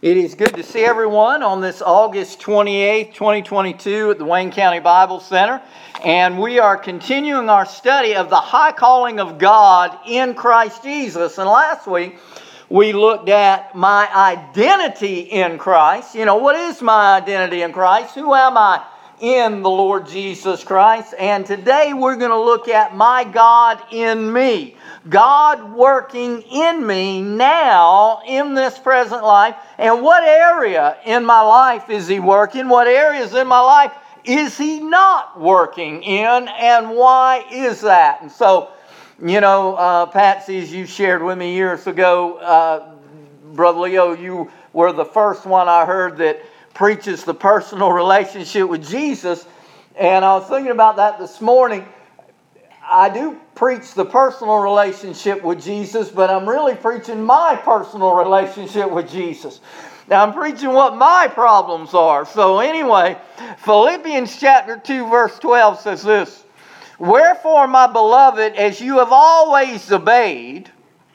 It is good to see everyone on this August 28th, 2022 at the Wayne County Bible Center. And we are continuing our study of the high calling of God in Christ Jesus. And last week, we looked at my identity in Christ. You know, what is my identity in Christ? Who am I in the Lord Jesus Christ? And today we're going to look at my God in me. God working in me now in this present life. And what area in my life is He working? What areas in my life is He not working in? And why is that? And so, you know, Patsy, as you shared with me years ago, Brother Leo, you were the first one I heard that preaches the personal relationship with Jesus. And I was thinking about that this morning. I do preach the personal relationship with Jesus, but I'm really preaching my personal relationship with Jesus. Now, I'm preaching what my problems are. So anyway, Philippians chapter 2, verse 12 says this: "Wherefore, my beloved, as you have always obeyed,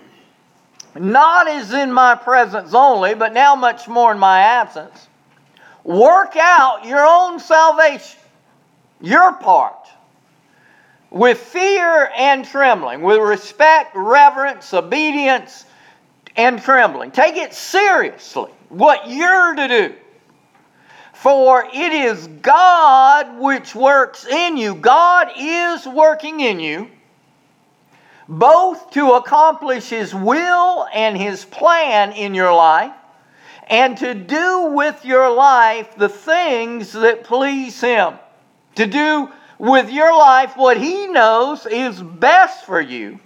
not as in my presence only, but now much more in my absence, work out your own salvation," your part, "with fear and trembling," with respect, reverence, obedience, and trembling. Take it seriously, what you're to do. "For it is God which works in you." God is working in you, both to accomplish His will and His plan in your life, and to do with your life the things that please Him. To do with your life what He knows is best for you.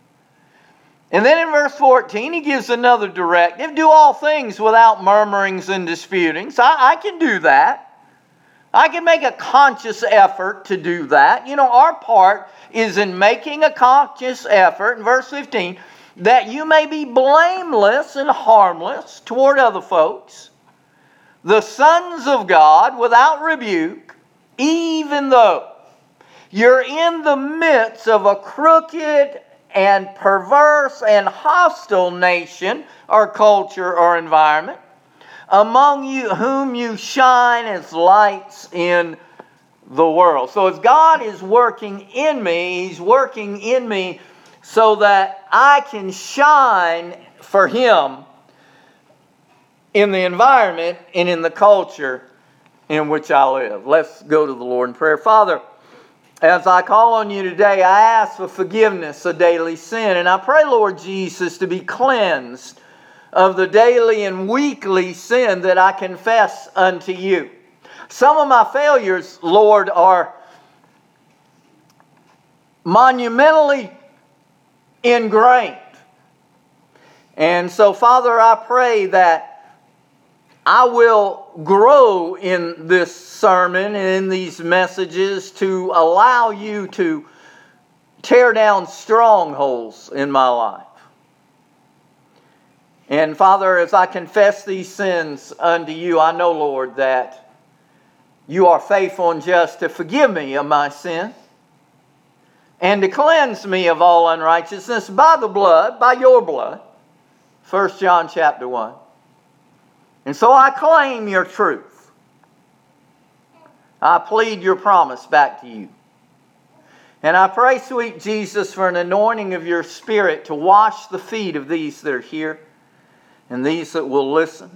And then in verse 14, He gives another directive: "Do all things without murmurings and disputings." I can do that. I can make a conscious effort to do that. You know, our part is in making a conscious effort, in verse 15, "that you may be blameless and harmless toward other folks, the sons of God without rebuke, even though you're in the midst of a crooked and perverse and hostile nation or culture or environment, among you whom you shine as lights in the world." So as God is working in me, He's working in me so that I can shine for Him in the environment and in the culture in which I live. Let's go to the Lord in prayer. Father, as I call on You today, I ask for forgiveness of daily sin. And I pray, Lord Jesus, to be cleansed of the daily and weekly sin that I confess unto You. Some of my failures, Lord, are monumentally ingrained. And so, Father, I pray that I will grow in this sermon and in these messages to allow You to tear down strongholds in my life. And Father, as I confess these sins unto You, I know, Lord, that You are faithful and just to forgive me of my sin and to cleanse me of all unrighteousness by the blood, by Your blood. 1 John chapter 1. And so I claim Your truth. I plead Your promise back to You. And I pray, sweet Jesus, for an anointing of Your Spirit to wash the feet of these that are here and these that will listen.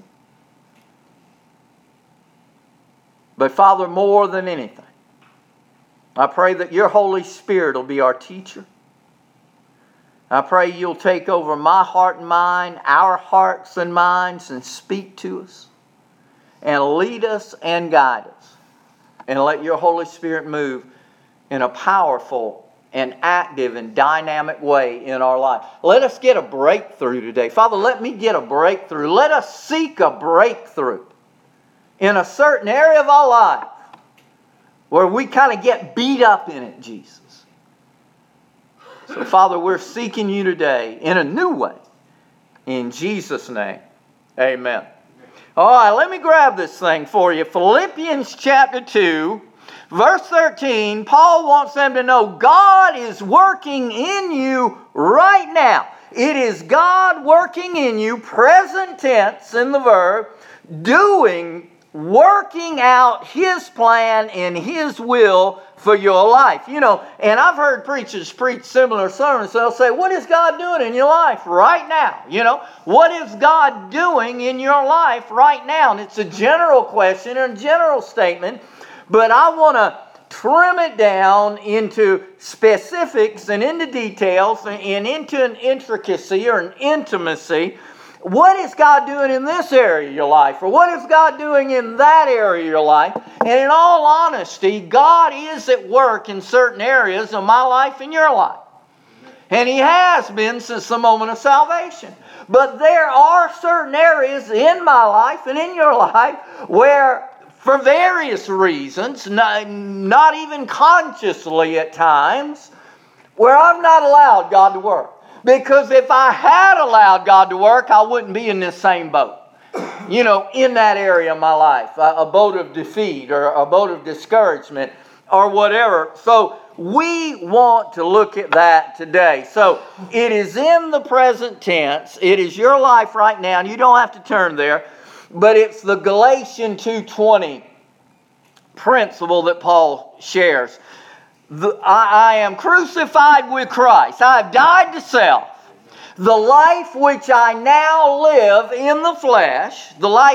But Father, more than anything, I pray that Your Holy Spirit will be our teacher. I pray You'll take over my heart and mind, our hearts and minds, and speak to us and lead us and guide us. And let Your Holy Spirit move in a powerful and active and dynamic way in our life. Let us get a breakthrough today. Father, let me get a breakthrough. Let us seek a breakthrough in a certain area of our life where we kind of get beat up in it, Jesus. So, Father, we're seeking You today in a new way. In Jesus' name, amen. All right, let me grab this thing for you. Philippians chapter 2, verse 13. Paul wants them to know God is working in you right now. It is God working in you, present tense in the verb, working out His plan and His will for your life. You know, and I've heard preachers preach similar sermons. They'll say, what is God doing in your life right now? You know, what is God doing in your life right now? And it's a general question and a general statement, but I want to trim it down into specifics and into details and into an intricacy or an intimacy. What is God doing in this area of your life? Or what is God doing in that area of your life? And in all honesty, God is at work in certain areas of my life and your life. And He has been since the moment of salvation. But there are certain areas in my life and in your life where, for various reasons, not even consciously at times, where I've not allowed God to work. Because if I had allowed God to work, I wouldn't be in this same boat. You know, in that area of my life. A boat of defeat or a boat of discouragement or whatever. So we want to look at that today. So it is in the present tense. It is your life right now. And you don't have to turn there. But it's the Galatians 2:20 principle that Paul shares. I am crucified with Christ. I have died to self. The life which I now live in the flesh,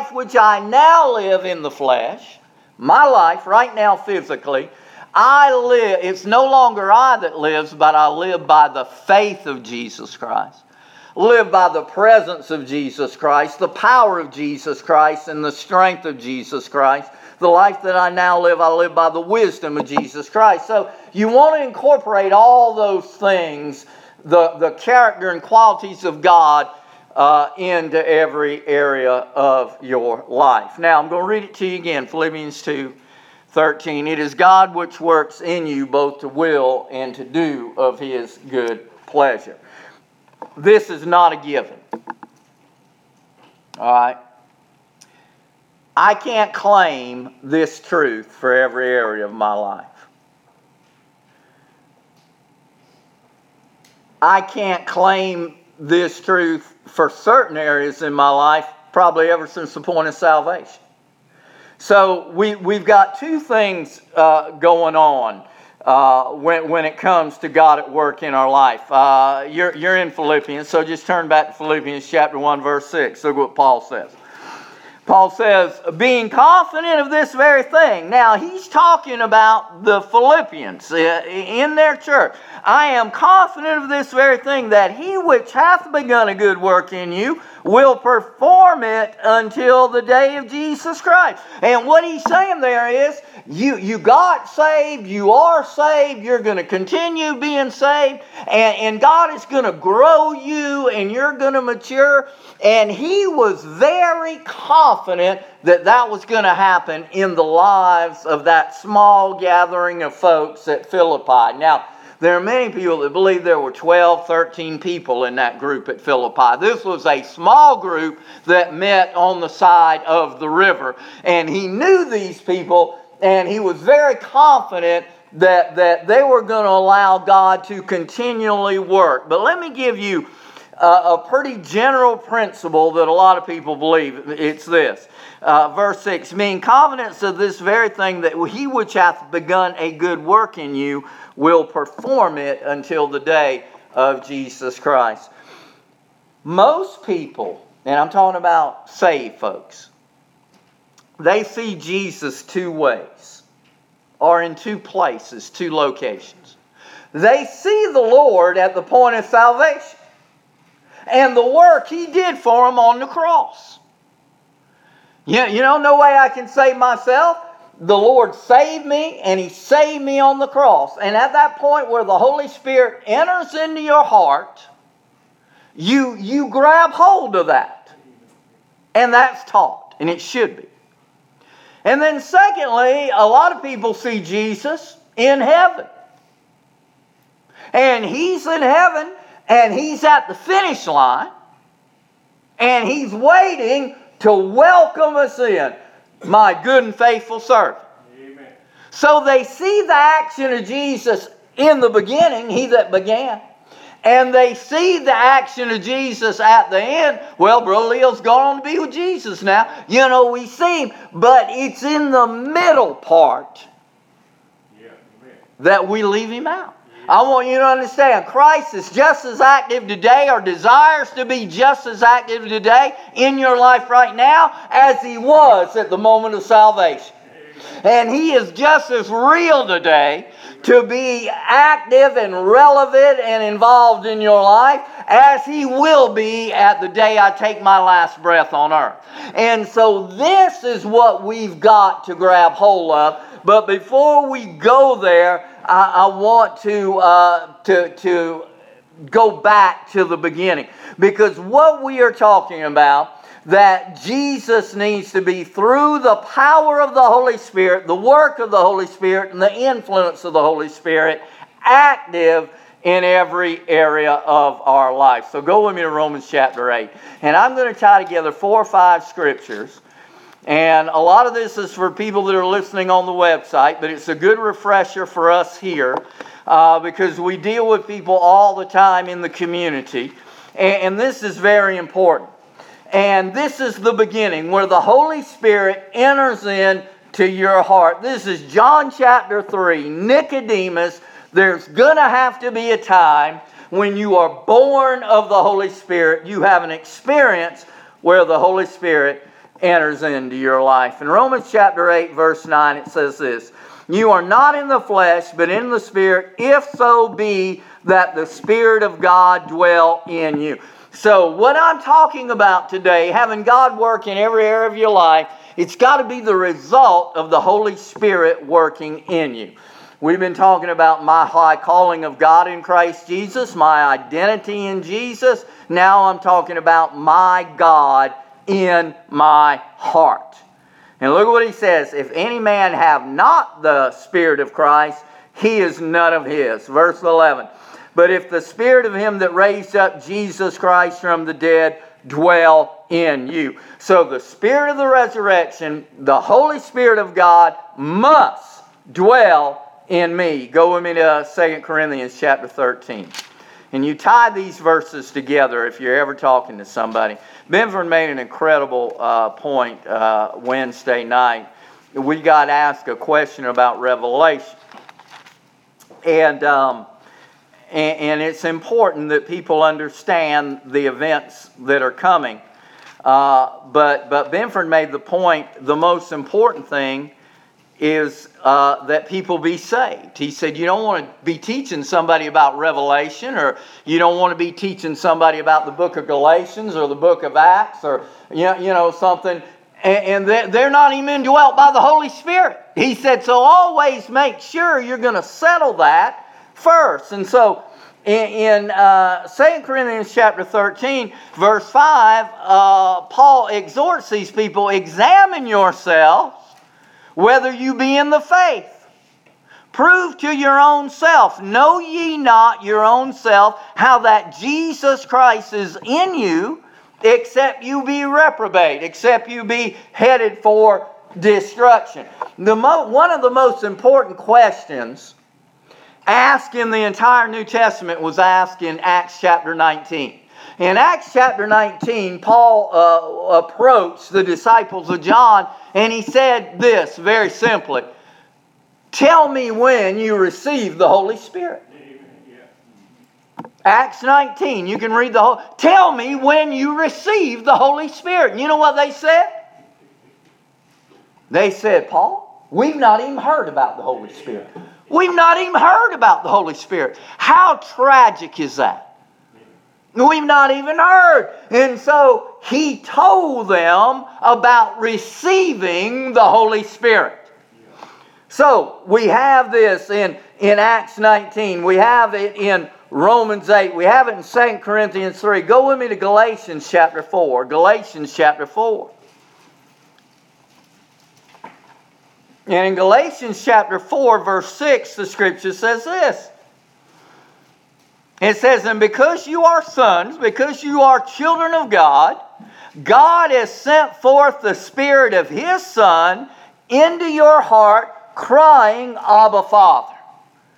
my life right now physically, it's no longer I that lives, but I live by the faith of Jesus Christ. Live by the presence of Jesus Christ, the power of Jesus Christ, and the strength of Jesus Christ. The life that I now live, I live by the wisdom of Jesus Christ. So you want to incorporate all those things, the character and qualities of God, into every area of your life. Now, I'm going to read it to you again, Philippians 2:13. It is God which works in you both to will and to do of His good pleasure. This is not a given. All right? I can't claim this truth for every area of my life. I can't claim this truth for certain areas in my life, probably ever since the point of salvation. So we've got two things going on when it comes to God at work in our life. You're in Philippians, so just turn back to Philippians chapter 1, verse 6. Look what Paul says. Paul says, being confident of this very thing. Now, he's talking about the Philippians in their church. I am confident of this very thing, that He which hath begun a good work in you will perform it until the day of Jesus Christ. And what he's saying there is, you got saved, you are saved, you're going to continue being saved, and God is going to grow you, and you're going to mature. And he was very confident that that was going to happen in the lives of that small gathering of folks at Philippi. Now, there are many people that believe there were 12, 13 people in that group at Philippi. This was a small group that met on the side of the river. And he knew these people, and he was very confident that they were going to allow God to continually work. But let me give you a pretty general principle that a lot of people believe. It's this. Verse 6, being confident of this very thing, that He which hath begun a good work in you will perform it until the day of Jesus Christ. Most people, and I'm talking about saved folks, they see Jesus two ways, or in two places, two locations. They see the Lord at the point of salvation and the work He did for them on the cross. You know, no way I can save myself. The Lord saved me, and He saved me on the cross. And at that point where the Holy Spirit enters into your heart, you grab hold of that. And that's taught, and it should be. And then secondly, a lot of people see Jesus in heaven. And He's in heaven, and He's at the finish line, and He's waiting to welcome us in. My good and faithful servant. Amen. So they see the action of Jesus in the beginning, He that began. and they see the action of Jesus at the end, well, Brother Leo's gone on to be with Jesus now. You know, we see him, but it's in the middle part that we leave him out. I want you to understand, Christ is just as active today, or desires to be just as active today in your life right now as he was at the moment of salvation. And he is just as real today to be active and relevant and involved in your life as he will be at the day I take my last breath on earth. And so this is what we've got to grab hold of. But before we go there, I want to go back to the beginning. Because what we are talking about, that Jesus needs to be, through the power of the Holy Spirit, the work of the Holy Spirit, and the influence of the Holy Spirit, active in every area of our life. So go with me to Romans chapter 8. And I'm going to tie together 4 or 5 scriptures. And a lot of this is for people that are listening on the website, but it's a good refresher for us here because we deal with people all the time in the community. And this is very important. And this is the beginning where the Holy Spirit enters into your heart. This is John chapter 3. Nicodemus, there's going to have to be a time when you are born of the Holy Spirit. You have an experience where the Holy Spirit enters into your life. In Romans chapter 8, verse 9, it says this: "You are not in the flesh, but in the Spirit, if so be that the Spirit of God dwell in you." So what I'm talking about today, having God work in every area of your life, it's got to be the result of the Holy Spirit working in you. We've been talking about my high calling of God in Christ Jesus, my identity in Jesus. Now I'm talking about my God in my heart. And look at what he says: "If any man have not the Spirit of Christ, he is none of his." Verse 11. "But if the Spirit of him that raised up Jesus Christ from the dead dwell in you." So the Spirit of the resurrection, the Holy Spirit of God, must dwell in me. Go with me to 2 Corinthians chapter 13. And you tie these verses together if you're ever talking to somebody. Benford made an incredible point Wednesday night. We got asked a question about Revelation. And it's important that people understand the events that are coming. But Benford made the point, the most important thing is that people be saved. He said you don't want to be teaching somebody about Revelation, or you don't want to be teaching somebody about the book of Galatians or the book of Acts, or something, and they're not even indwelt by the Holy Spirit. He said, so always make sure you're going to settle that first. And so in 2 Corinthians chapter 13, verse 5, Paul exhorts these people, "Examine yourselves whether you be in the faith. Prove to your own self. Know ye not your own self how that Jesus Christ is in you, except you be reprobate," except you be headed for destruction. One of the most important questions asked in the entire New Testament was asked in Acts chapter 19. In Acts chapter 19, Paul approached the disciples of John, and he said this very simply: "Tell me when you received the Holy Spirit." Acts 19, you can read the whole. "Tell me when you received the Holy Spirit." And you know what they said? They said, "Paul, we've not even heard about the Holy Spirit. We've not even heard about the Holy Spirit." How tragic is that? We've not even heard. And so he told them about receiving the Holy Spirit. So we have this in Acts 19. We have it in Romans 8. We have it in 2 Corinthians 3. Go with me to Galatians chapter 4. Galatians chapter 4. And in Galatians chapter 4, verse 6, the scripture says this. It says, "And because you are sons, because you are children of God, God has sent forth the Spirit of His Son into your heart, crying, Abba, Father."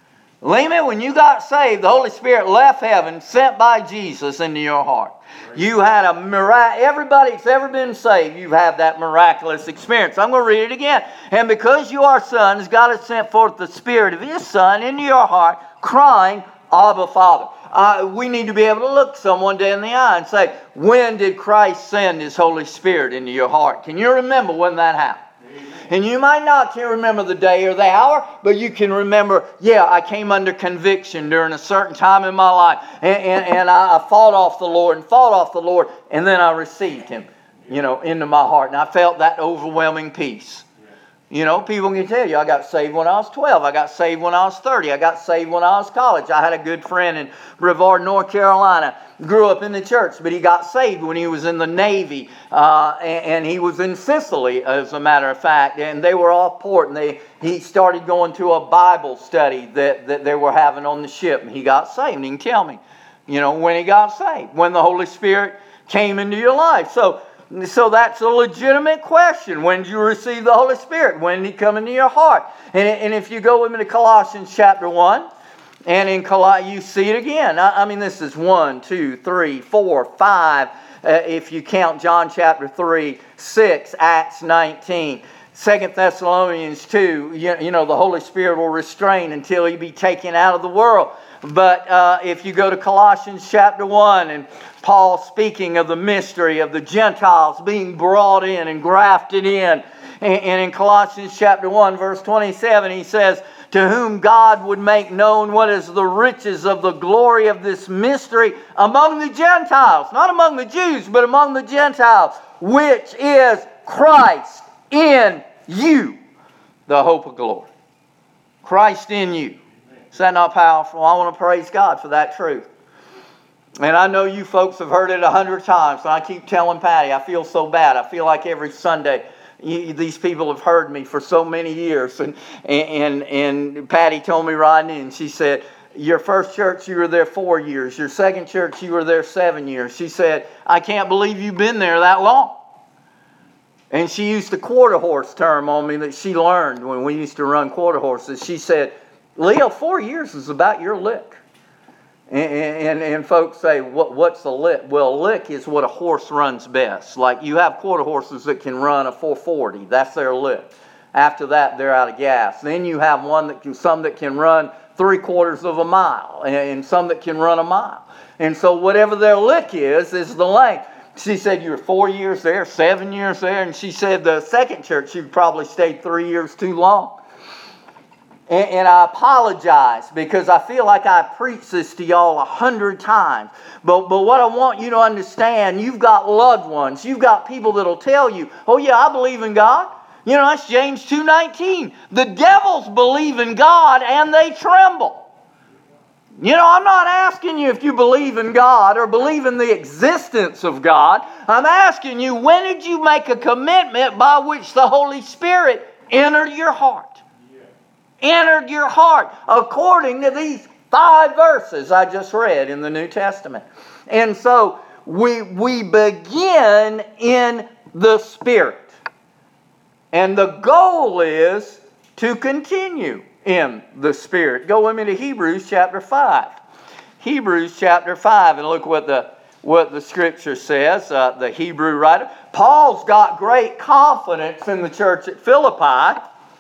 Lehman, when you got saved, the Holy Spirit left heaven, sent by Jesus into your heart. You had a everybody that's ever been saved, you've had that miraculous experience. I'm going to read it again. And because you are sons, God has sent forth the Spirit of His Son into your heart, crying, Abba, Father. We need to be able to look someone dead in the eye and say, when did Christ send His Holy Spirit into your heart? Can you remember when that happened? And you might not can remember the day or the hour, but you can remember, yeah, I came under conviction during a certain time in my life. And I fought off the Lord, and then I received Him, into my heart. And I felt that overwhelming peace. People can tell you, I got saved when I was 12. I got saved when I was 30. I got saved when I was college. I had a good friend in Brevard, North Carolina. Grew up in the church, but he got saved when he was in the Navy. And he was in Sicily, as a matter of fact. And they were off port, and he started going to a Bible study that they were having on the ship. And he got saved. And he can tell me, when he got saved, when the Holy Spirit came into your life. So that's a legitimate question. When did you receive the Holy Spirit? When did He come into your heart? And if you go with me to Colossians chapter 1, and in Colossians, you see it again. I mean, this is 1, 2, 3, 4, 5. If you count John chapter 3, 6, Acts 19. 2 Thessalonians 2, the Holy Spirit will restrain until He be taken out of the world. But if you go to Colossians chapter 1, and Paul speaking of the mystery of the Gentiles being brought in and grafted in. And in Colossians chapter 1, verse 27, he says, to whom God would make known what is the riches of the glory of this mystery among the Gentiles. Not among the Jews, but among the Gentiles, which is Christ in you, the hope of glory. Christ in you. Is that not powerful? I want to praise God for that truth. And I know you folks have heard it 100 times, and I keep telling Patty, I feel so bad. I feel like every Sunday these people have heard me for so many years. And Patty told me right in, she said, your first church, you were there 4 years. Your second church, you were there 7 years. She said, I can't believe you've been there that long. And she used a quarter horse term on me that she learned when we used to run quarter horses. She said, Leo, 4 years is about your lick. And folks say, what's a lick? Well, a lick is what a horse runs best. Like you have quarter horses that can run a 440. That's their lick. After that, they're out of gas. Then you have some that can run 3/4 of a mile, and some that can run a mile. And so whatever their lick is the length. She said, you were 4 years there, 7 years there. And she said the second church, you probably stayed 3 years too long. And I apologize because I feel like I preached this to y'all 100 times. But what I want you to understand, you've got loved ones. You've got people that'll tell you, oh yeah, I believe in God. That's James 2:19. The devils believe in God and they tremble. I'm not asking you if you believe in God or believe in the existence of God. I'm asking you, when did you make a commitment by which the Holy Spirit entered your heart? Entered your heart according to these 5 verses I just read in the New Testament. And so we begin in the Spirit. And the goal is to continue in the Spirit. Go with me to Hebrews chapter 5. Hebrews chapter 5, and look what the Scripture says, the Hebrew writer. Paul's got great confidence in the church at Philippi.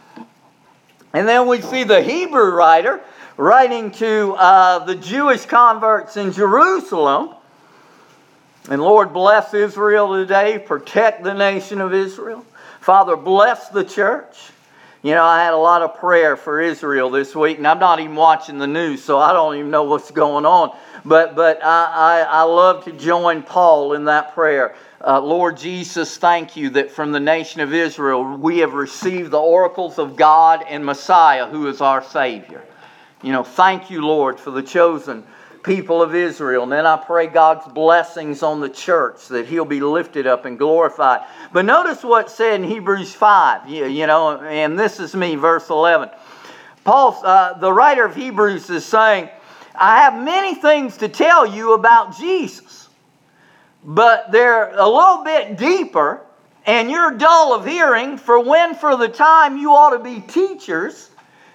And then we see the Hebrew writer writing to the Jewish converts in Jerusalem. And Lord, bless Israel today. Protect the nation of Israel. Father, bless the church. I had a lot of prayer for Israel this week, and I'm not even watching the news, so I don't even know what's going on. But I love to join Paul in that prayer. Lord Jesus, thank you that from the nation of Israel we have received the oracles of God and Messiah, who is our Savior. Thank you, Lord, for the chosen people of Israel. And then I pray God's blessings on the church, that He'll be lifted up and glorified. But notice what's said in Hebrews 5, and this is me, verse 11. Paul, the writer of Hebrews, is saying, I have many things to tell you about Jesus, but they're a little bit deeper, and you're dull of hearing, for the time you ought to be teachers,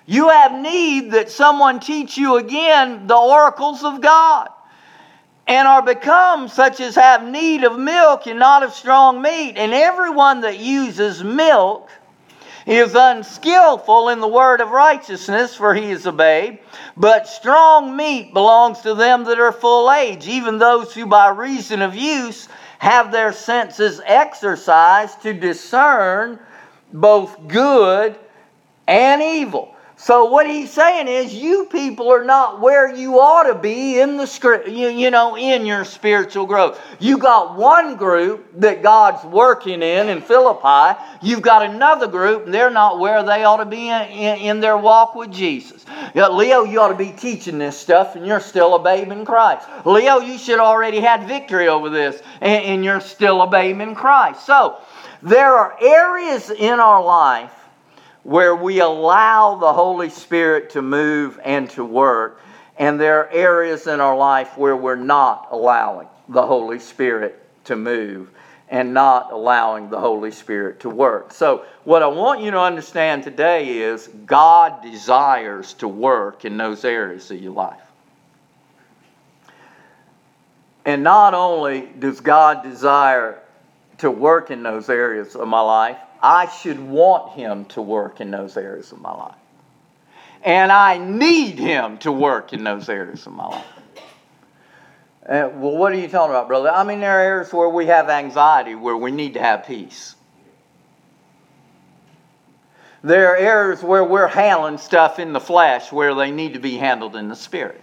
You have need that someone teach you again the oracles of God, and are become such as have need of milk and not of strong meat. And everyone that uses milk is unskillful in the word of righteousness, for he is a babe. But strong meat belongs to them that are full age, even those who by reason of use have their senses exercised to discern both good and evil. So what he's saying is, you people are not where you ought to be in the in your spiritual growth. You got one group that God's working in Philippi. You've got another group, and they're not where they ought to be in their walk with Jesus. Leo, you ought to be teaching this stuff, and you're still a babe in Christ. Leo, you should already had victory over this, and you're still a babe in Christ. So there are areas in our life where we allow the Holy Spirit to move and to work. And there are areas in our life where we're not allowing the Holy Spirit to move and not allowing the Holy Spirit to work. So what I want you to understand today is God desires to work in those areas of your life. And not only does God desire to work in those areas of my life, I should want Him to work in those areas of my life. And I need Him to work in those areas of my life. Well, what are you talking about, brother? I mean, there are areas where we have anxiety, where we need to have peace. There are areas where we're handling stuff in the flesh, where they need to be handled in the Spirit.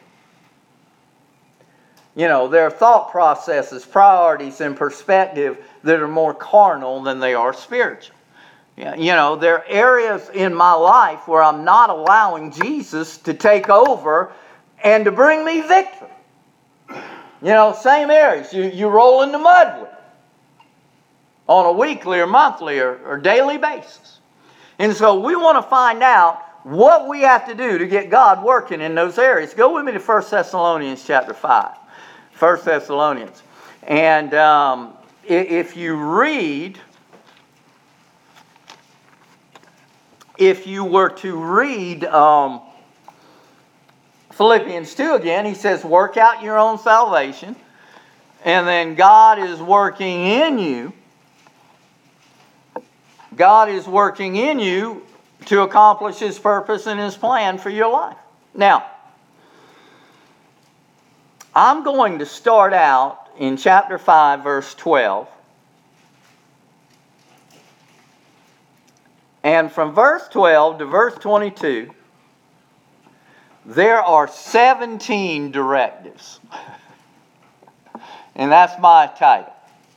You know, there are thought processes, priorities, and perspective that are more carnal than they are spiritual. You know, there are areas in my life where I'm not allowing Jesus to take over and to bring me victory. You know, same areas you roll in the mud with on a weekly or monthly or daily basis. And so we want to find out what we have to do to get God working in those areas. Go with me to 1 Thessalonians chapter 5. 1 Thessalonians. And if you were to read Philippians 2 again, he says, work out your own salvation. And then God is working in you. God is working in you to accomplish His purpose and His plan for your life. Now, I'm going to start out in chapter 5, verse 12. And from verse 12 to verse 22, there are 17 directives. And that's my title.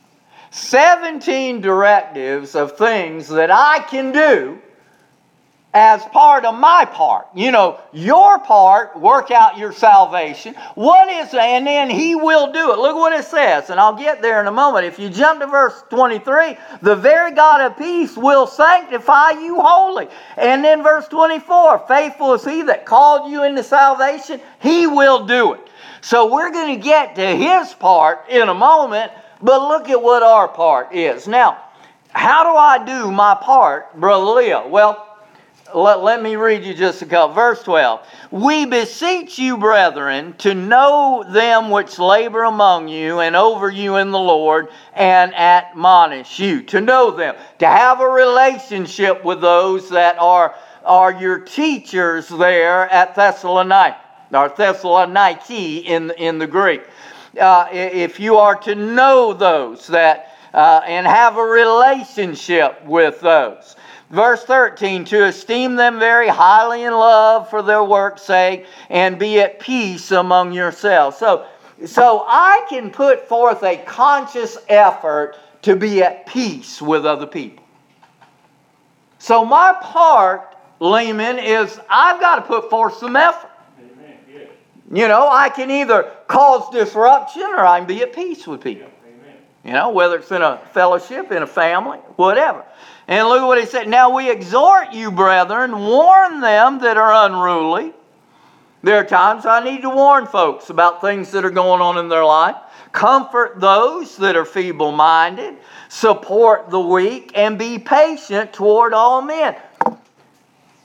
17 directives of things that I can do as part of my part. You know, your part, work out your salvation. What is it? And then He will do it. Look what it says, and I'll get there in a moment. If you jump to verse 23, the very God of peace will sanctify you wholly. And then verse 24, faithful is He that called you into salvation. He will do it. So we're going to get to His part in a moment, but look at what our part is. Now, how do I do my part, Brother Leo? Well, let me read you just a couple. Verse 12. We beseech you, brethren, to know them which labor among you and over you in the Lord, and admonish you. To know them. To have a relationship with those that are your teachers there at Thessaloniki, or Thessaloniki in the Greek. If you are to know those that and have a relationship with those. Verse 13, to esteem them very highly in love for their work's sake, and be at peace among yourselves. So I can put forth a conscious effort to be at peace with other people. So my part, Lehman, is I've got to put forth some effort. Amen. Yeah. You know, I can either cause disruption or I can be at peace with people. Amen. You know, whether it's in a fellowship, in a family, whatever. And look at what he said. Now we exhort you, brethren, warn them that are unruly. There are times I need to warn folks about things that are going on in their life. Comfort those that are feeble-minded. Support the weak, and be patient toward all men.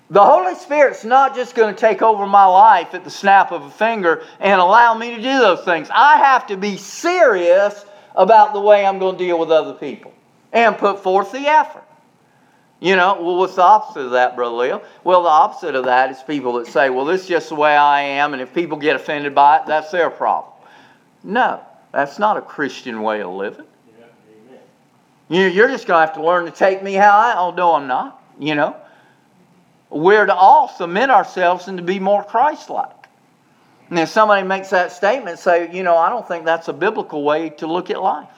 The Holy Spirit's not just going to take over my life at the snap of a finger and allow me to do those things. I have to be serious about the way I'm going to deal with other people and put forth the effort. Well, what's the opposite of that, Brother Leo? Well, the opposite of that is people that say, well, this is just the way I am, and if people get offended by it, that's their problem. No, that's not a Christian way of living. You're just going to have to learn to take me how I am. Oh, no, I'm not. We're to all submit ourselves and to be more Christ-like. And if somebody makes that statement, say, I don't think that's a biblical way to look at life.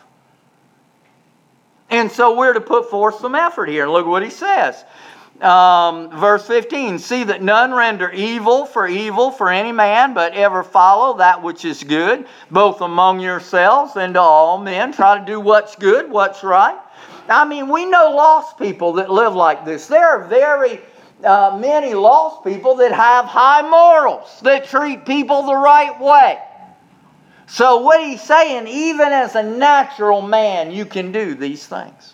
And so we're to put forth some effort here. And look what he says. Verse 15, see that none render evil for any man, but ever follow that which is good, both among yourselves and to all men. Try to do what's good, what's right. We know lost people that live like this. There are very many lost people that have high morals, that treat people the right way. So what he's saying, even as a natural man, you can do these things.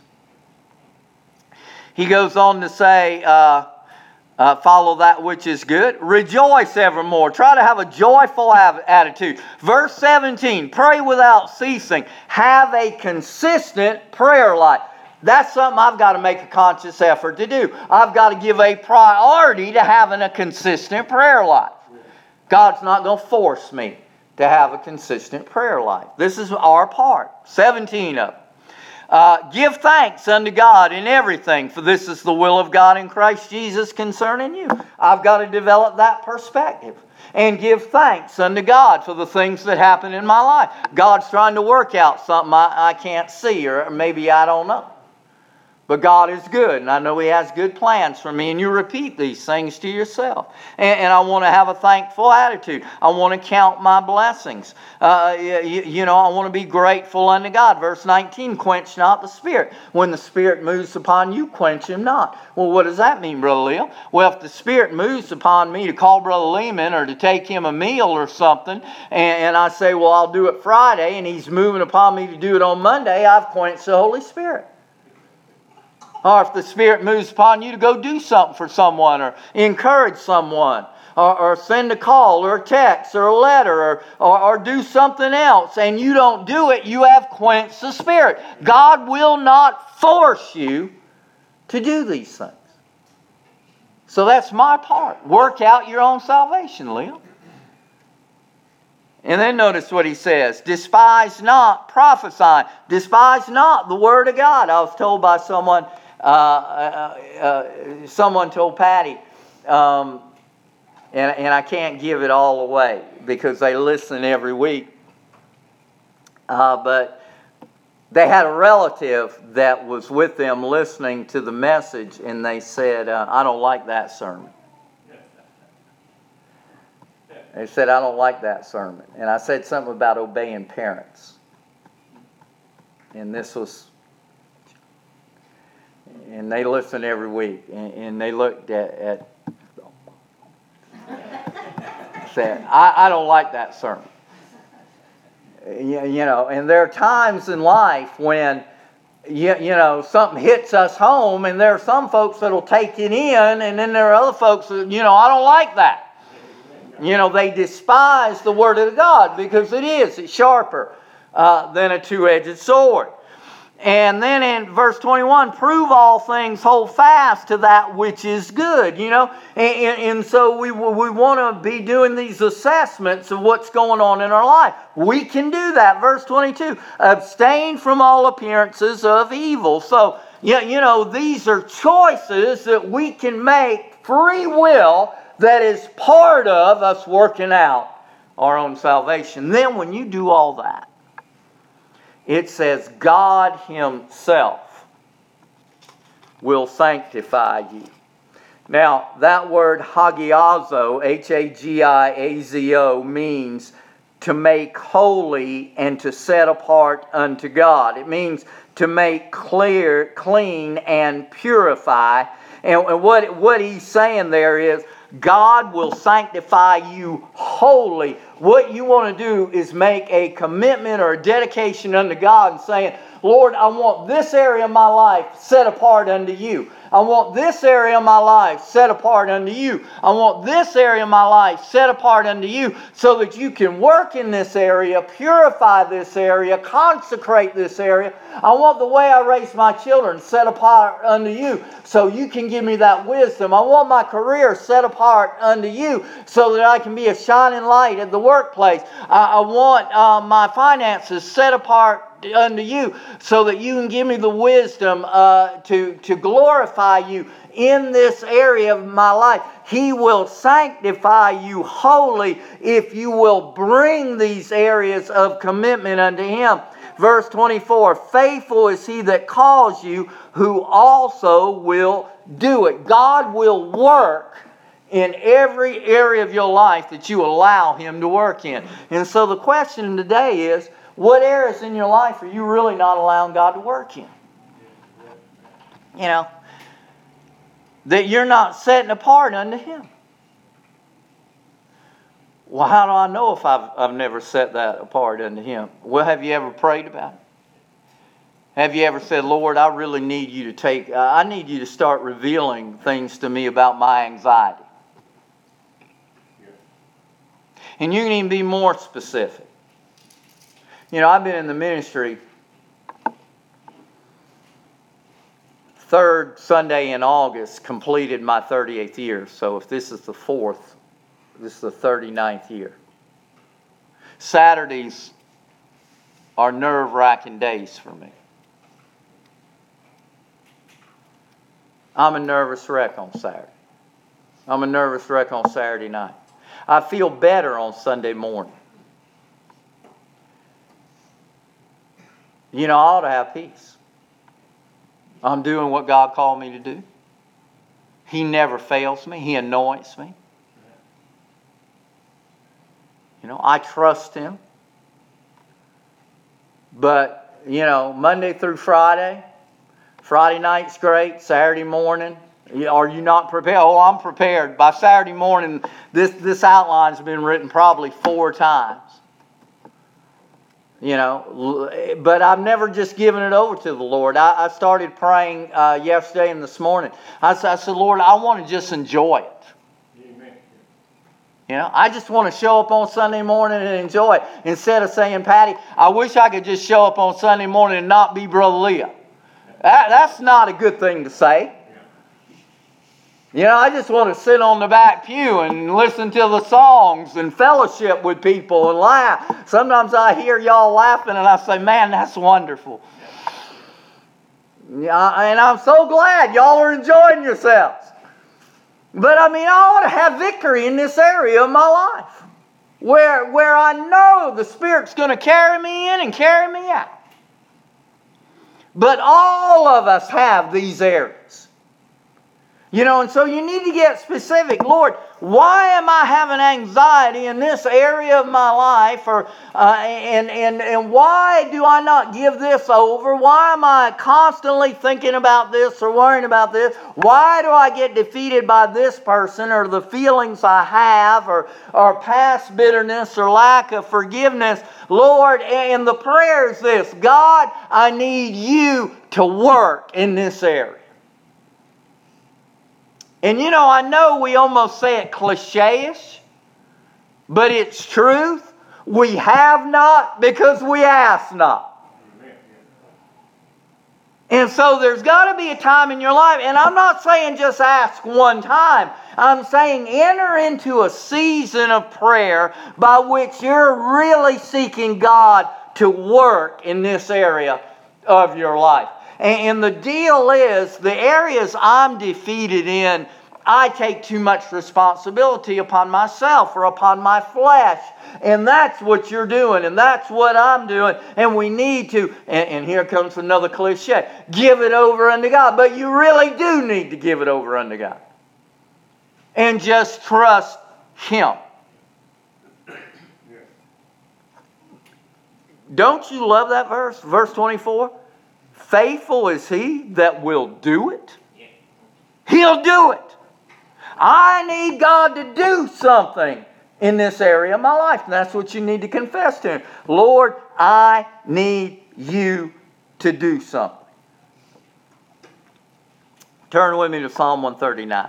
He goes on to say, follow that which is good. Rejoice evermore. Try to have a joyful attitude. Verse 17, pray without ceasing. Have a consistent prayer life. That's something I've got to make a conscious effort to do. I've got to give a priority to having a consistent prayer life. God's not going to force me to have a consistent prayer life. This is our part. 17 of them. Give thanks unto God in everything, for this is the will of God in Christ Jesus concerning you. I've got to develop that perspective and give thanks unto God for the things that happen in my life. God's trying to work out something I can't see, or maybe I don't know. But God is good, and I know He has good plans for me, and you repeat these things to yourself. And I want to have a thankful attitude. I want to count my blessings. I want to be grateful unto God. Verse 19, quench not the Spirit. When the Spirit moves upon you, quench Him not. Well, what does that mean, Brother Leo? Well, if the Spirit moves upon me to call Brother Lehman or to take him a meal or something, and I say, well, I'll do it Friday, and He's moving upon me to do it on Monday, I've quenched the Holy Spirit. Or if the Spirit moves upon you to go do something for someone or encourage someone or send a call or a text or a letter or do something else and you don't do it, you have quenched the Spirit. God will not force you to do these things. So that's my part. Work out your own salvation, Leo. And then notice what he says. Despise not prophesying. Despise not the Word of God. I was told by someone... someone told Patty, and I can't give it all away because they listen every week, but they had a relative that was with them listening to the message, and they said, I don't like that sermon. They said, I don't like that sermon. And I said something about obeying parents. And this was... And they listen every week, and they looked at said, I don't like that sermon. And there are times in life when, something hits us home, and there are some folks that'll take it in, and then there are other folks that, I don't like that. They despise the Word of God because it's sharper than a two-edged sword. And then in verse 21, prove all things, hold fast to that which is good, And so we want to be doing these assessments of what's going on in our life. We can do that. Verse 22, abstain from all appearances of evil. So, these are choices that we can make, free will, that is part of us working out our own salvation. Then when you do all that, it says God Himself will sanctify you. Now, that word hagiazo, H-A-G-I-A-Z-O, means to make holy and to set apart unto God. It means to make clear, clean, and purify. And what he's saying there is, God will sanctify you wholly, what you want to do is make a commitment or a dedication unto God and saying, Lord, I want this area of my life set apart unto you. I want this area of my life set apart unto you. I want this area of my life set apart unto you so that you can work in this area, purify this area, consecrate this area. I want the way I raise my children set apart unto you so you can give me that wisdom. I want my career set apart unto you so that I can be a shining light at the workplace. I want my finances set apart unto you so that you can give me the wisdom to glorify you in this area of my life. He will sanctify you wholly if you will bring these areas of commitment unto Him. Verse 24, faithful is He that calls you, who also will do it. God will work in every area of your life that you allow Him to work in. And so the question today is, what areas in your life are you really not allowing God to work in? You know, that you're not setting apart unto Him. Well, how do I know if I've never set that apart unto Him? Well, have you ever prayed about it? Have you ever said, Lord, I really need you to I need you to start revealing things to me about my anxiety? And you can even be more specific. You know, I've been in the ministry, third Sunday in August completed my 38th year. So if this is the 4th, this is the 39th year. Saturdays are nerve-wracking days for me. I'm a nervous wreck on Saturday. I'm a nervous wreck on Saturday night. I feel better on Sunday morning. You know, I ought to have peace. I'm doing what God called me to do. He never fails me. He anoints me. You know, I trust Him. But, you know, Monday through Friday, Friday night's great, Saturday morning, are you not prepared? Oh, I'm prepared. By Saturday morning, this outline's been written probably 4 times. You know, but I've never just given it over to the Lord. I started praying yesterday and this morning. I said, Lord, I want to just enjoy it. Amen. You know, I just want to show up on Sunday morning and enjoy it. Instead of saying, Patty, I wish I could just show up on Sunday morning and not be Brother Leo. That's not a good thing to say. You know, I just want to sit on the back pew and listen to the songs and fellowship with people and laugh. Sometimes I hear y'all laughing and I say, man, that's wonderful. Yeah, and I'm so glad y'all are enjoying yourselves. But I mean, I want to have victory in this area of my life where I know the Spirit's going to carry me in and carry me out. But all of us have these areas. You know, and so you need to get specific. Lord, why am I having anxiety in this area of my life? And why do I not give this over? Why am I constantly thinking about this or worrying about this? Why do I get defeated by this person or the feelings I have or past bitterness or lack of forgiveness? Lord, and the prayer is this: God, I need you to work in this area. And you know, I know we almost say it cliche-ish, but it's truth. We have not because we ask not. And so there's got to be a time in your life, and I'm not saying just ask one time. I'm saying enter into a season of prayer by which you're really seeking God to work in this area of your life. And the deal is, the areas I'm defeated in, I take too much responsibility upon myself or upon my flesh. And that's what you're doing, and that's what I'm doing. And we need to, and here comes another cliche, give it over unto God. But you really do need to give it over unto God. And just trust Him. Don't you love that verse? Verse 24. Faithful is He that will do it. He'll do it. I need God to do something in this area of my life. And that's what you need to confess to Him. Lord, I need You to do something. Turn with me to Psalm 139.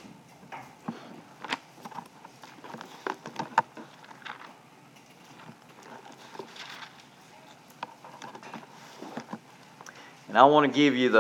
And I want to give you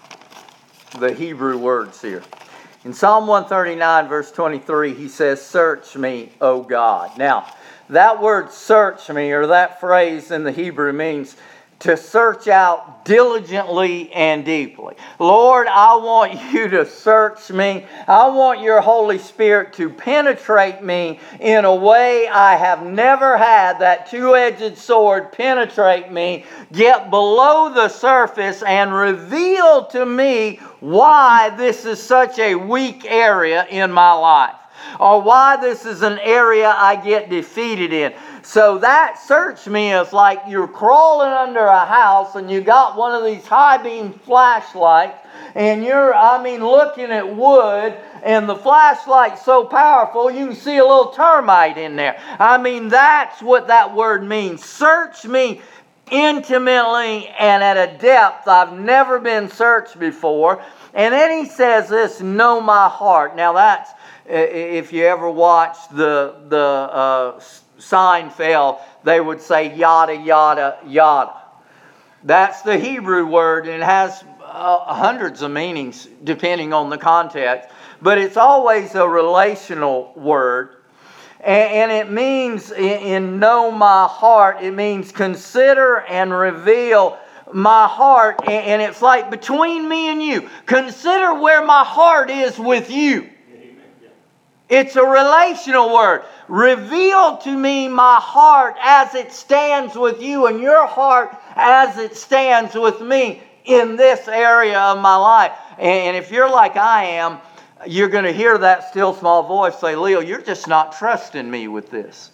the Hebrew words here. In Psalm 139, verse 23, he says, "Search me, O God." Now, that word "search me," or that phrase in the Hebrew, means to search out diligently and deeply. Lord, I want You to search me. I want Your Holy Spirit to penetrate me in a way I have never had that two-edged sword penetrate me, get below the surface, and reveal to me why this is such a weak area in my life, or why this is an area I get defeated in. So that search me is like you're crawling under a house and you got one of these high beam flashlights and you're, looking at wood, and the flashlight's so powerful you can see a little termite in there. That's what that word means. Search me intimately and at a depth I've never been searched before. And then he says this, "Know my heart." Now that's, if you ever watched the Seinfeld, they would say yada, yada, yada. That's the Hebrew word, and it has hundreds of meanings depending on the context. But it's always a relational word. And it means, in "know my heart," it means consider and reveal my heart. And it's like between me and You. Consider where my heart is with You. It's a relational word. Reveal to me my heart as it stands with You, and Your heart as it stands with me in this area of my life. And if you're like I am, you're going to hear that still small voice say, "Leo, you're just not trusting Me with this.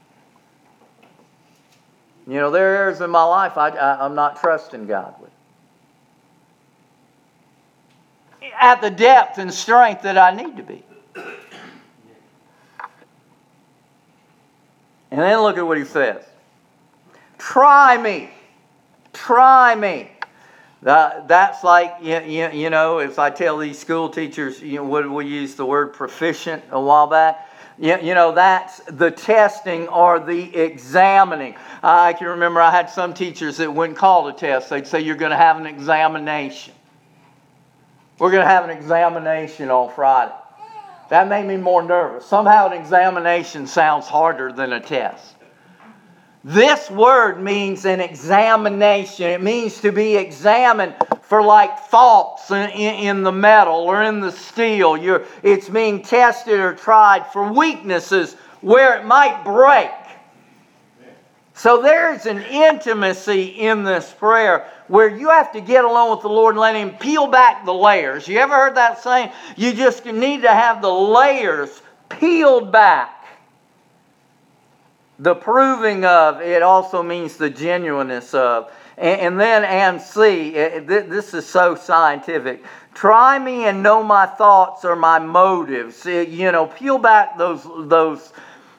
There are areas in my life I'm not trusting God with. At the depth and strength that I need to be." And then look at what he says. "Try me. Try me." That's like, if I tell these school teachers, we used the word proficient a while back. That's the testing or the examining. I can remember I had some teachers that wouldn't call it a test. They'd say, "You're going to have an examination. We're going to have an examination on Friday." That made me more nervous. Somehow an examination sounds harder than a test. This word means an examination. It means to be examined for like faults in the metal or in the steel. It's being tested or tried for weaknesses where it might break. So there's an intimacy in this prayer where you have to get along with the Lord and let Him peel back the layers. You ever heard that saying? You just need to have the layers peeled back. The proving of, it also means the genuineness of. And see, this is so scientific. "Try me and know my thoughts or my motives." Peel back those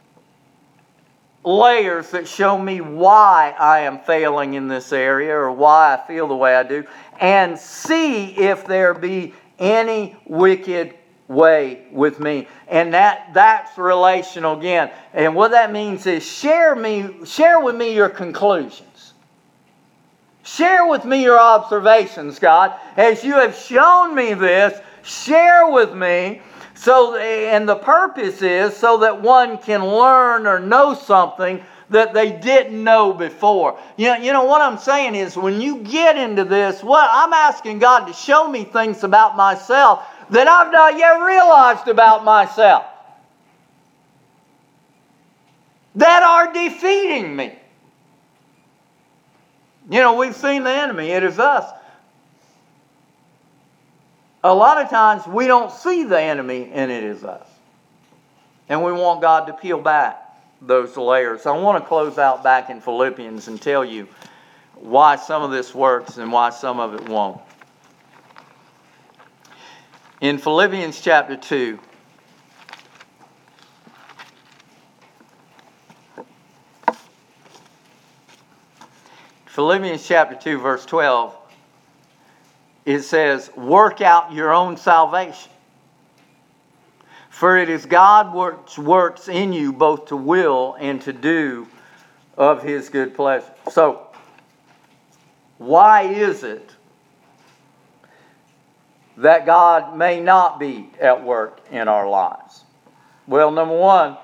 layers that show me why I am failing in this area or why I feel the way I do, and see if there be any wicked way with me. And that's relational again. And what that means is share with me your conclusions. Share with me your observations, God. As You have shown me this, share with me. And the purpose is so that one can learn or know something that they didn't know before. What I'm saying is, when you get into this, what I'm asking God to show me things about myself that I've not yet realized about myself, that are defeating me. We've seen the enemy. It is us. A lot of times we don't see the enemy, and it is us. And we want God to peel back those layers. I want to close out back in Philippians and tell you why some of this works and why some of it won't. In Philippians chapter 2, Philippians chapter 2, verse 12, it says, work out your own salvation. For it is God which works in you both to will and to do of His good pleasure. So, why is it that God may not be at work in our lives? Well, number one,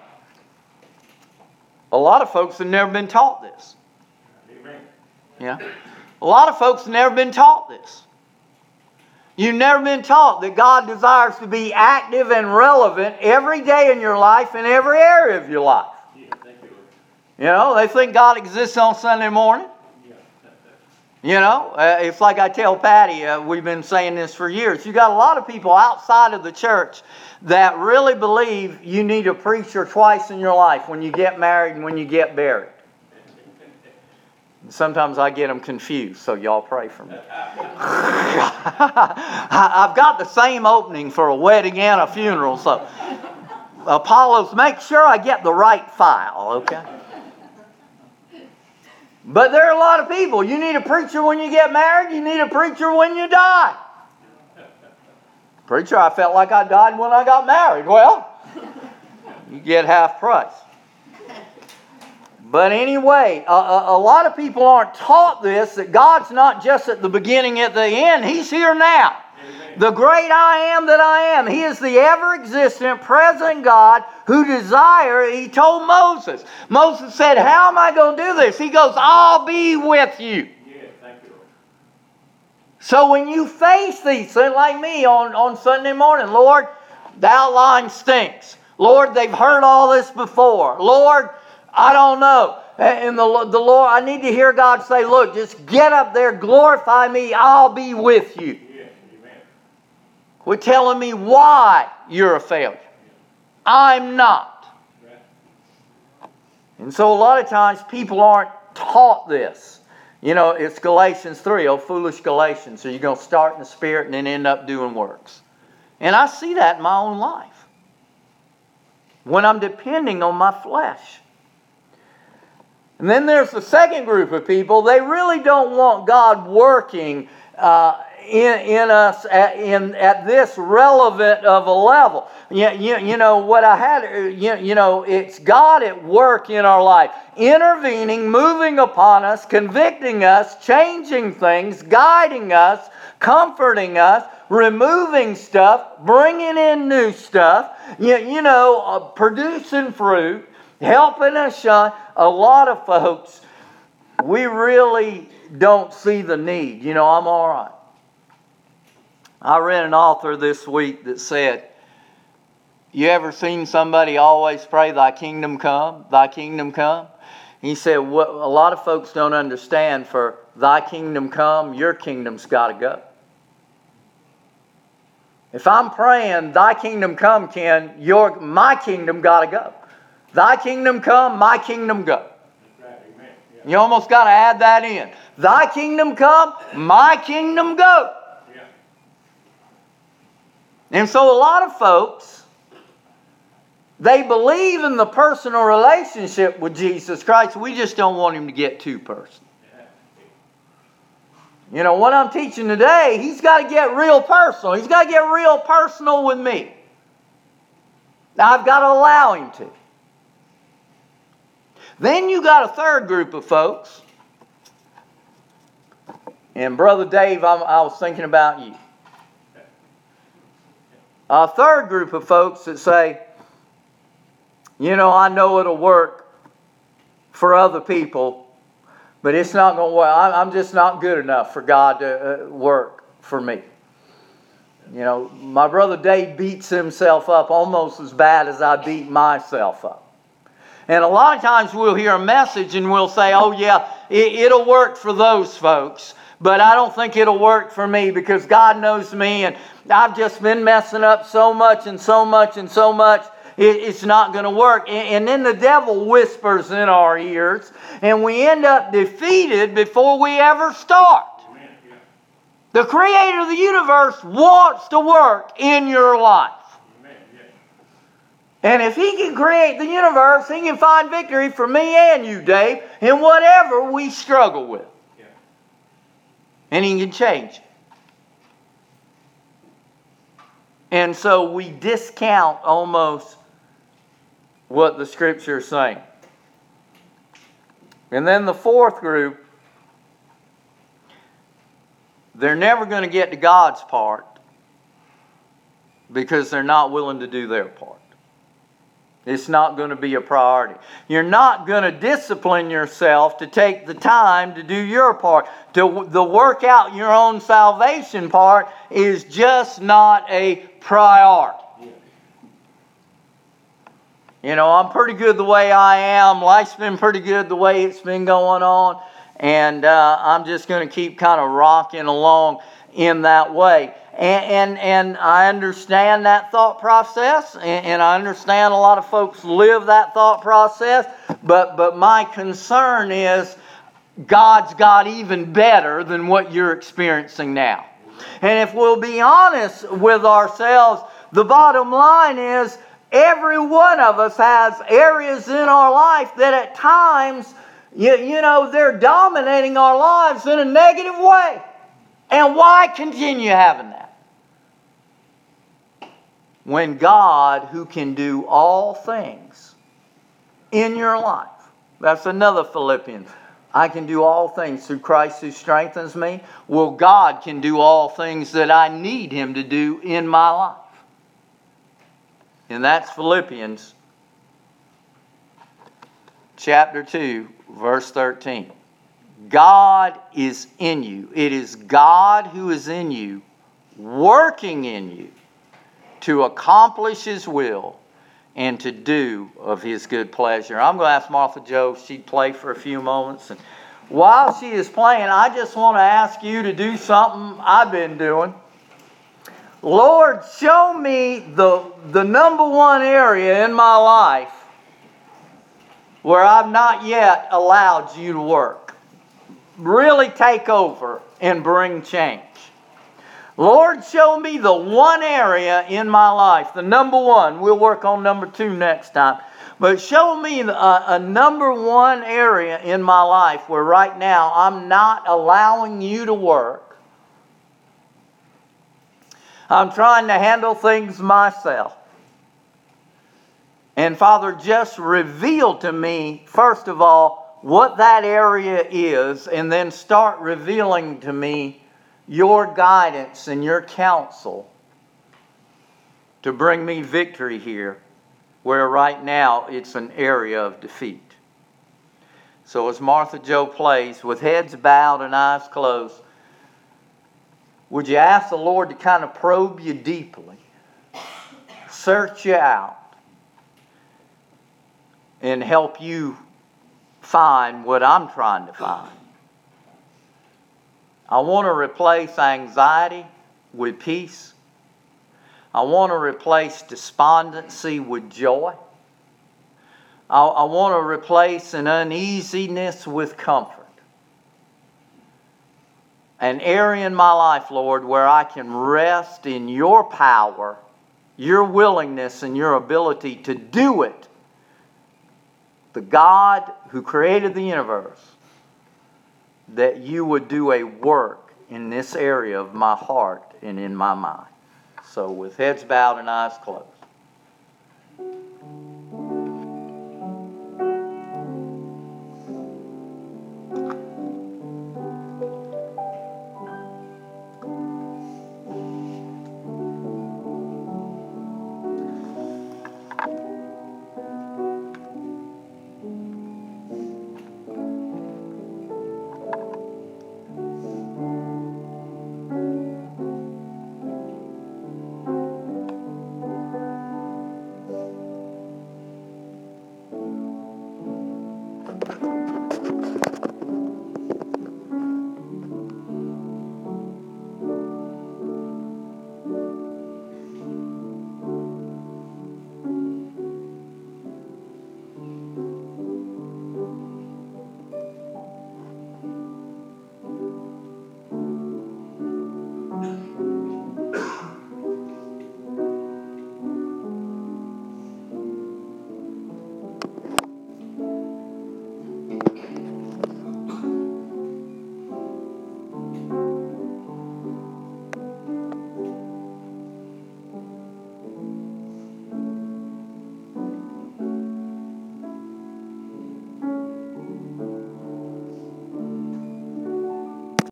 a lot of folks have never been taught this. Amen. Yeah. A lot of folks have never been taught this. You've never been taught that God desires to be active and relevant every day in your life, in every area of your life. Yeah, thank you, Lord. You know, they think God exists on Sunday morning. Yeah. You know, it's like I tell Patty, we've been saying this for years. You got a lot of people outside of the church that really believe you need a preacher twice in your life, when you get married and when you get buried. Sometimes I get them confused, so y'all pray for me. I've got the same opening for a wedding and a funeral, so Apollos, make sure I get the right file, okay? But there are a lot of people. You need a preacher when you get married. You need a preacher when you die. Preacher, I felt like I died when I got married. Well, you get half price. But anyway, a lot of people aren't taught this, that God's not just at the beginning, at the end. He's here now. Amen. The great I am that I am. He is the ever-existent, present God who He told Moses. Moses said, how am I going to do this? He goes, I'll be with you. Yeah, thank you, Lord. So when you face these things, like me on Sunday morning, Lord, the outline stinks. Lord, they've heard all this before. Lord, I don't know. And the Lord, I need to hear God say, look, just get up there, glorify me, I'll be with you. Yeah, amen. Quit telling me why you're a failure. I'm not. Right. And so a lot of times people aren't taught this. You know, it's Galatians 3, oh foolish Galatians. So you're going to start in the Spirit and then end up doing works. And I see that in my own life. When I'm depending on my flesh. And then there's the second group of people. They really don't want God working in us at this relevant of a level. You know what I had. You know, it's God at work in our life, intervening, moving upon us, convicting us, changing things, guiding us, comforting us, removing stuff, bringing in new stuff. Producing fruit. Helping us shine. A lot of folks, we really don't see the need. You know, I'm all right. I read an author this week that said, you ever seen somebody always pray, thy kingdom come, thy kingdom come? He said, what a lot of folks don't understand, for thy kingdom come, your kingdom's got to go. If I'm praying, thy kingdom come, Ken, my kingdom got to go. Thy kingdom come, my kingdom go. That's right, amen. Yeah. You almost got to add that in. Thy kingdom come, my kingdom go. Yeah. And so a lot of folks, they believe in the personal relationship with Jesus Christ. We just don't want Him to get too personal. Yeah. You know, what I'm teaching today, He's got to get real personal. He's got to get real personal with me. Now, I've got to allow Him to. Then you got a third group of folks. And Brother Dave, I was thinking about you. A third group of folks that say, you know, I know it'll work for other people, but it's not going to work. I'm just not good enough for God to work for me. You know, my brother Dave beats himself up almost as bad as I beat myself up. And a lot of times we'll hear a message and we'll say, oh yeah, it'll work for those folks. But I don't think it'll work for me because God knows me and I've just been messing up so much and so much and so much. It's not going to work. And then the devil whispers in our ears and we end up defeated before we ever start. Amen. Yeah. The Creator of the universe wants to work in your life. And if He can create the universe, He can find victory for me and you, Dave, in whatever we struggle with. Yeah. And He can change it. And so we discount almost what the Scripture is saying. And then the fourth group, they're never going to get to God's part because they're not willing to do their part. It's not going to be a priority. You're not going to discipline yourself to take the time to do your part. The work out your own salvation part is just not a priority. You know, I'm pretty good the way I am. Life's been pretty good the way it's been going on. And I'm just going to keep kind of rocking along in that way. And I understand that thought process, and I understand a lot of folks live that thought process, but my concern is God's got even better than what you're experiencing now. And if we'll be honest with ourselves, the bottom line is every one of us has areas in our life that at times, you know, they're dominating our lives in a negative way. And why continue having that? When God, who can do all things in your life, that's another Philippians. I can do all things through Christ who strengthens me. Well, God can do all things that I need Him to do in my life. And that's Philippians chapter 2, verse 13. God is in you. It is God who is in you, working in you, to accomplish His will and to do of His good pleasure. I'm going to ask Martha Joe if she'd play for a few moments. And while she is playing, I just want to ask you to do something I've been doing. Lord, show me the number one area in my life where I've not yet allowed you to work. Really take over and bring change. Lord, show me the one area in my life, the number one. We'll work on number two next time. But show me a number one area in my life where right now I'm not allowing you to work. I'm trying to handle things myself. And Father, just reveal to me, first of all, what that area is, and then start revealing to me your guidance and your counsel to bring me victory here, where right now it's an area of defeat. So as Martha Joe plays, with heads bowed and eyes closed, would you ask the Lord to kind of probe you deeply, search you out, and help you find what I'm trying to find? I want to replace anxiety with peace. I want to replace despondency with joy. I want to replace an uneasiness with comfort. An area in my life, Lord, where I can rest in your power, your willingness, and your ability to do it. The God who created the universe, that you would do a work in this area of my heart and in my mind. So with heads bowed and eyes closed.